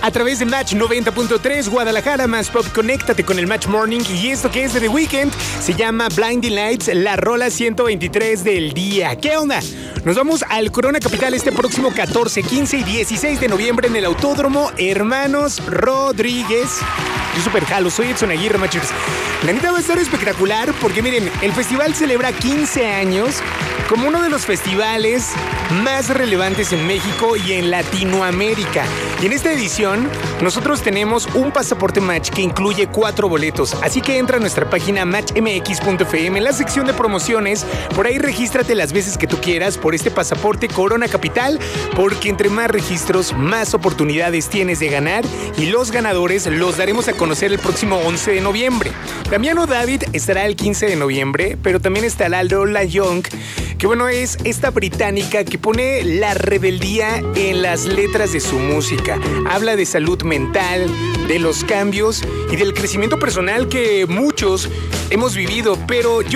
a través de Match 90.3 Guadalajara más Pop. Conéctate con el Match Morning y esto que es de The Weeknd se llama Blinding Lights, la rola 123 del día. ¿Qué onda? Nos vamos al Corona Capital este próximo 14, 15 y 16 de noviembre en el Autódromo Hermanos Rodríguez. Yo super jalo, soy Edson Aguirre, Machers. La neta va a estar espectacular porque miren, el festival celebra 15 años como uno de los festivales más relevantes en México y en Latinoamérica. Y en esta edición, nosotros tenemos un pasaporte Match que incluye 4 boletos. Así que entra a nuestra página matchmx.fm en la sección de promociones. Por ahí regístrate las veces que tú quieras por este pasaporte Corona Capital, porque entre más registros, más oportunidades tienes de ganar. Y los ganadores los daremos a conocer el próximo 11 de noviembre. Damiano David estará el 15 de noviembre, pero también estará Lola Young, que bueno, es esta británica que pone la rebeldía en las letras de su música. Habla de salud mental, de los cambios y del crecimiento personal que muchos hemos vivido, pero